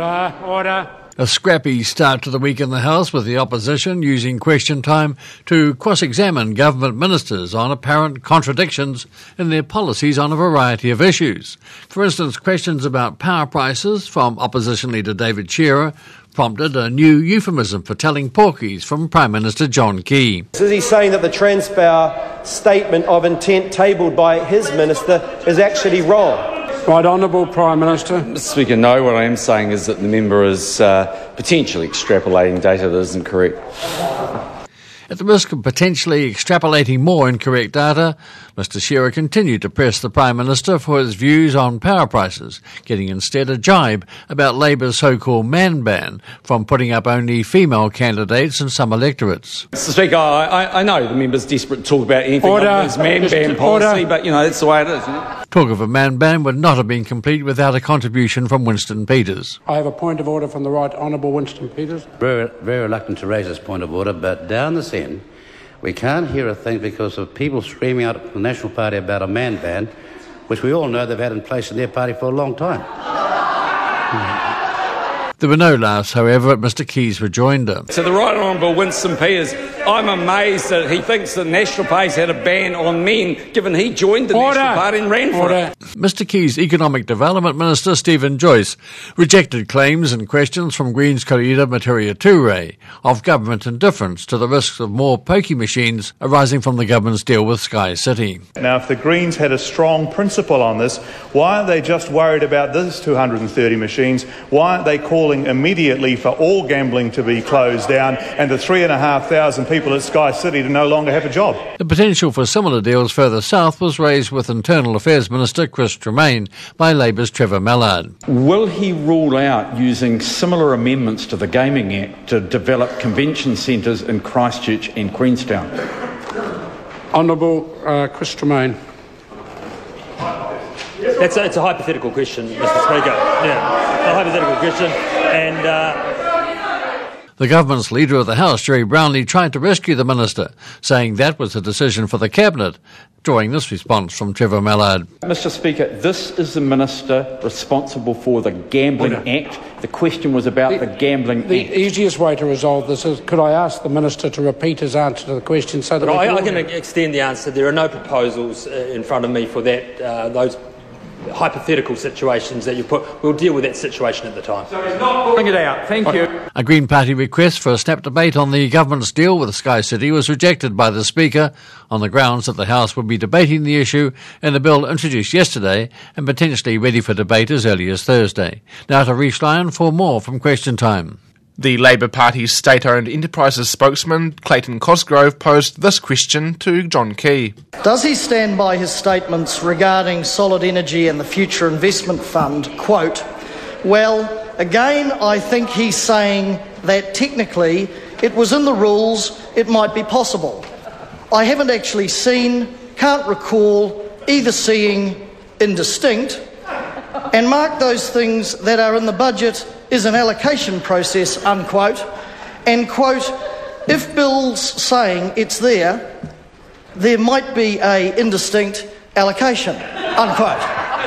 Order. A scrappy start to the week in the House, with the opposition using question time to cross-examine government ministers on apparent contradictions in their policies on a variety of issues. For instance, questions about power prices from opposition leader David Shearer prompted a new euphemism for telling porkies from Prime Minister John Key. Is he saying that the Transpower statement of intent tabled by his minister is actually wrong? Right Honourable Prime Minister. Mr Speaker, no, what I am saying is that the member is potentially extrapolating data that isn't correct. At the risk of potentially extrapolating more incorrect data, Mr Shearer continued to press the Prime Minister for his views on power prices, getting instead a jibe about Labour's so-called man ban from putting up only female candidates in some electorates. Mr Speaker, I know the member's desperate to talk about anything other than his man ban policy, but, that's the way it is. Talk of a man ban would not have been complete without a contribution from Winston Peters. I have a point of order from the Right Honourable Winston Peters. Very, very reluctant to raise this point of order, but down this end, we can't hear a thing because of people screaming out at the National Party about a man ban, which we all know they've had in place in their party for a long time. There were no laughs, however, at Mr Key's rejoinder. To the Right Honourable Winston Peters, I'm amazed that he thinks the National Party's had a ban on men, given he joined the National Party and ran for it. Mr Key's Economic Development Minister, Stephen Joyce, rejected claims and questions from Greens co-leader Materia Ture of government indifference to the risks of more pokie machines arising from the government's deal with Sky City. Now, if the Greens had a strong principle on this, why aren't they just worried about these 230 machines? Why aren't they calling immediately for all gambling to be closed down and the 3,500 people at Sky City to no longer have a job? The potential for similar deals further south was raised with Internal Affairs Minister Chris Tremaine by Labour's Trevor Mallard. Will he rule out using similar amendments to the Gaming Act to develop convention centres in Christchurch and Queenstown? Honourable Chris Tremaine. It's a hypothetical question, Mr Speaker. Yeah, a hypothetical question. And the government's Leader of the House, Jerry Brownlee, tried to rescue the minister, saying that was a decision for the Cabinet, drawing this response from Trevor Mallard. Mr Speaker, this is the minister responsible for the Gambling Act. The question was about the Gambling Act. The easiest way to resolve this is, could I ask the minister to repeat his answer to the question so that I can extend the answer. There are no proposals in front of me for that. Those hypothetical situations that you put, we'll deal with that situation at the time. Bring it out. Thank you. A Green Party request for a snap debate on the government's deal with Sky City was rejected by the Speaker on the grounds that the House would be debating the issue in a bill introduced yesterday and potentially ready for debate as early as Thursday. Now to Rhys Lyon for more from Question Time. The Labour Party's state-owned enterprises spokesman, Clayton Cosgrove, posed this question to John Key. Does he stand by his statements regarding Solid Energy and the Future Investment Fund, quote, well, again, I think he's saying that technically it was in the rules, it might be possible. I haven't actually seen, can't recall, either seeing indistinct, and mark those things that are in the budget is an allocation process, unquote, and, quote, if Bill's saying it's there might be a indistinct allocation, unquote.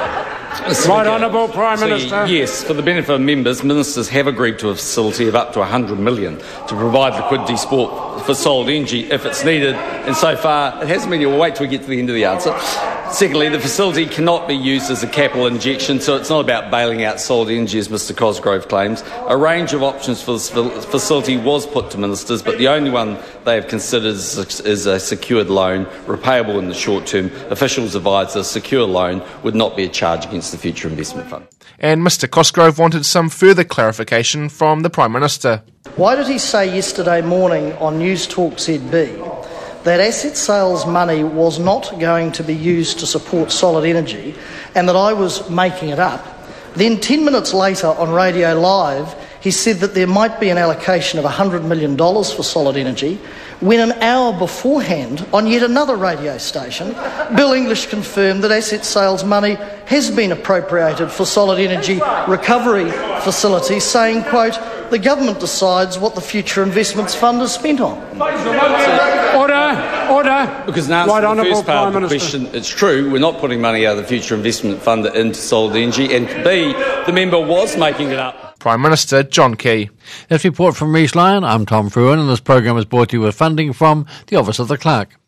Right Honourable Prime Minister. Yes, for the benefit of members, ministers have agreed to a facility of up to $100 million to provide liquidity support for Solid Energy if it's needed, and so far it hasn't been. We'll wait till we get to the end of the answer. Secondly, the facility cannot be used as a capital injection, so it's not about bailing out Solid Energy, as Mr Cosgrove claims. A range of options for this facility was put to ministers, but the only one they have considered is a secured loan, repayable in the short term. Officials advised a secure loan would not be a charge against the Future Investment Fund. And Mr Cosgrove wanted some further clarification from the Prime Minister. Why did he say yesterday morning on News Talk ZB that asset sales money was not going to be used to support Solid Energy and that I was making it up? Then 10 minutes later on Radio Live, he said that there might be an allocation of $100 million for Solid Energy, when an hour beforehand, on yet another radio station, Bill English confirmed that asset sales money has been appropriated for Solid Energy recovery facilities, saying, quote, the government decides what the Future Investments Fund is spent on. Order. Because in answer to the first part of the question, it's true, we're not putting money out of the Future Investment Fund into Solid Energy, and B, the member was making it up. Prime Minister John Key. That's report from Reece Lyon. I'm Tom Fruin, and this program is brought to you with funding from the Office of the Clerk.